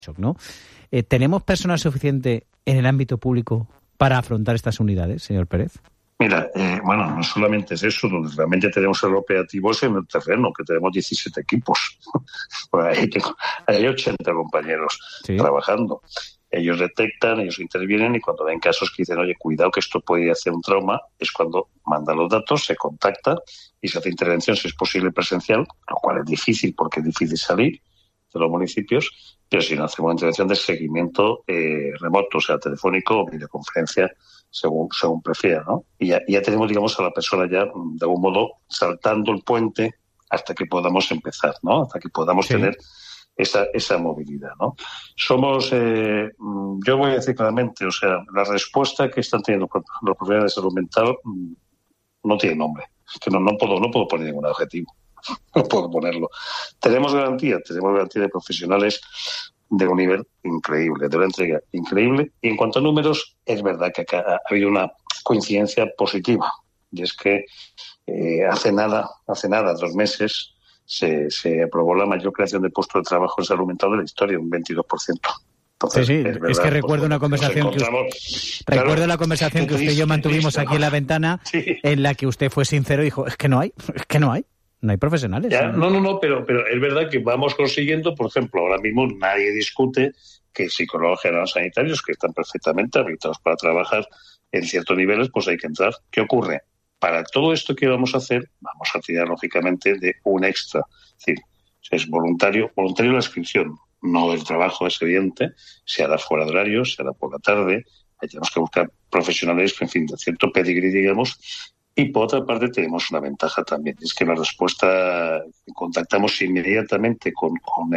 ¿no? ¿Tenemos personal suficiente en el ámbito público para afrontar estas unidades, señor Pérez? Mira, no solamente es eso, donde realmente tenemos el operativo es en el terreno, que tenemos 17 equipos. Pues hay 80 compañeros trabajando. Ellos detectan, ellos intervienen y cuando ven casos que dicen, oye, cuidado que esto puede hacer un trauma, es cuando mandan los datos, se contacta y se hace intervención, si es posible presencial, lo cual es difícil porque es difícil salir de los municipios, pero si no hacemos una intervención de seguimiento remoto, o sea, telefónico o videoconferencia, según prefiera, ¿no? Y ya tenemos, digamos, a la persona ya, de algún modo, saltando el puente hasta que podamos empezar, ¿no? Hasta que podamos tener esa movilidad, ¿no? Somos, yo voy a decir claramente, o sea, la respuesta que están teniendo los profesionales de salud mental no tiene nombre. Es que no puedo poner ningún objetivo. No puedo ponerlo. Tenemos garantía de profesionales de un nivel increíble, de una entrega increíble. Y en cuanto a números, es verdad que acá ha habido una coincidencia positiva. Y es que hace nada, 2 meses, se aprobó la mayor creación de puestos de trabajo en salud mental de la historia, un 22%. Entonces, es que recuerdo una conversación recuerdo la conversación que usted y yo mantuvimos aquí en la ventana, en la que usted fue sincero y dijo, es que no hay profesionales. Pero es verdad que vamos consiguiendo, por ejemplo, ahora mismo nadie discute que psicólogos generales sanitarios que están perfectamente habilitados para trabajar en ciertos niveles, pues hay que entrar. ¿Qué ocurre? Para todo esto que vamos a hacer, vamos a tirar lógicamente de un extra. Es decir, es voluntario la inscripción, no el trabajo, es evidente, se hará fuera de horario, se hará por la tarde, ahí tenemos que buscar profesionales, en fin, de cierto pedigrí, digamos. Y por otra parte tenemos una ventaja también, es que la respuesta, contactamos inmediatamente con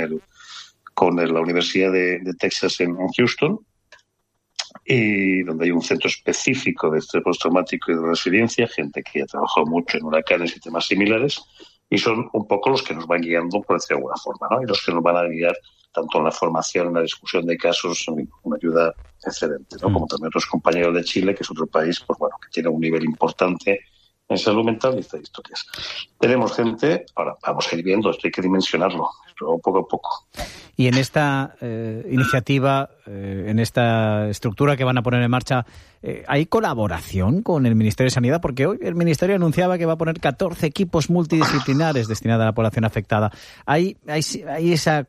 la Universidad de Texas en Houston, y donde hay un centro específico de estrés postraumático y de resiliencia, gente que ha trabajado mucho en huracanes y temas similares, y son un poco los que nos van guiando, por decirlo de alguna forma, ¿no? Y los que nos van a guiar tanto en la formación, en la discusión de casos, una ayuda excelente, ¿no? Como también otros compañeros de Chile, que es otro país, pues bueno, que tiene un nivel importante en salud mental y estas historias. Tenemos gente, ahora vamos a ir viendo, esto hay que dimensionarlo, pero poco a poco. Y en esta iniciativa, en esta estructura que van a poner en marcha, ¿hay colaboración con el Ministerio de Sanidad? Porque hoy el Ministerio anunciaba que va a poner 14 equipos multidisciplinares destinados a la población afectada. ¿Hay ese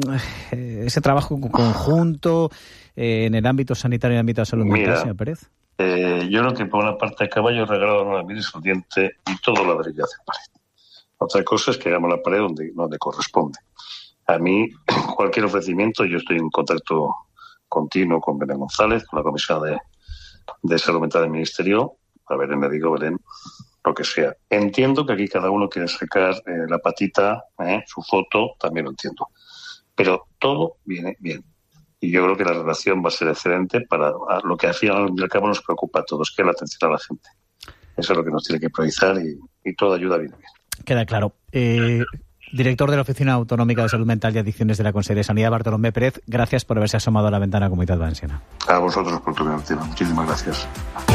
trabajo conjunto en el ámbito sanitario y en el ámbito de salud mental, señor Pérez? Yo creo que por una parte a caballo regalado a mí el diente y todo ladrillo hace pared. Otra cosa es que hagamos la pared donde corresponde. A mí, cualquier ofrecimiento, yo estoy en contacto continuo con Belén González, con la Comisión de Salud Mental del Ministerio, a Belén le digo, Belén, lo que sea. Entiendo que aquí cada uno quiere sacar la patita, su foto, también lo entiendo. Pero todo viene bien. Y yo creo que la relación va a ser excelente para lo que al fin y al cabo nos preocupa a todos, que es la atención a la gente. Eso es lo que nos tiene que priorizar y toda ayuda viene bien. Queda claro. Director de la Oficina Autonómica de Salud Mental y Adicciones de la Consejería de Sanidad, Bartolomé Pérez, gracias por haberse asomado a la ventana Comunitat Valenciana. A vosotros por tu iniciativa. Muchísimas gracias.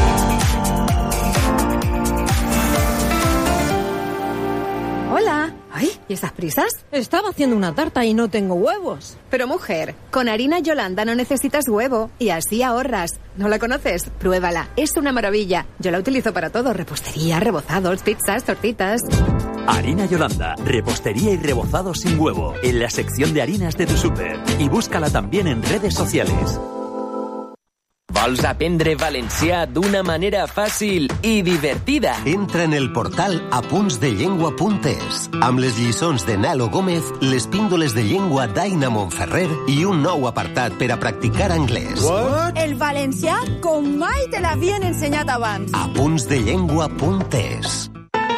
Hola. Ay, ¿y esas prisas? Estaba haciendo una tarta y no tengo huevos. Pero mujer, con harina Yolanda no necesitas huevo y así ahorras. ¿No la conoces? Pruébala, es una maravilla. Yo la utilizo para todo, repostería, rebozados, pizzas, tortitas. Harina Yolanda, repostería y rebozado sin huevo, en la sección de harinas de tu súper. Y búscala también en redes sociales. Vols aprendre valencià d'una manera fàcil i divertida? Entra en el portal apuntsdellengua.es amb les lliçons de Nalo Gómez, les píndoles de llengua d'Aina Montferrer i un nou apartat per a practicar anglès. What? El valencià com mai te l'havien ensenyat abans. apuntsdellengua.es.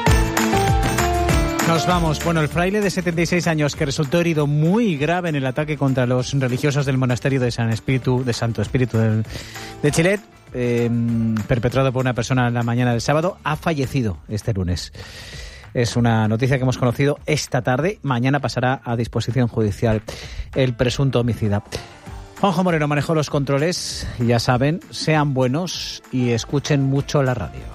Nos vamos. Bueno, el fraile de 76 años que resultó herido muy grave en el ataque contra los religiosos del monasterio de Santo Espíritu de Chilet, perpetrado por una persona en la mañana del sábado, ha fallecido este lunes. Es una noticia que hemos conocido esta tarde. Mañana pasará a disposición judicial el presunto homicida. Juanjo Moreno manejó los controles. Ya saben, sean buenos y escuchen mucho la radio.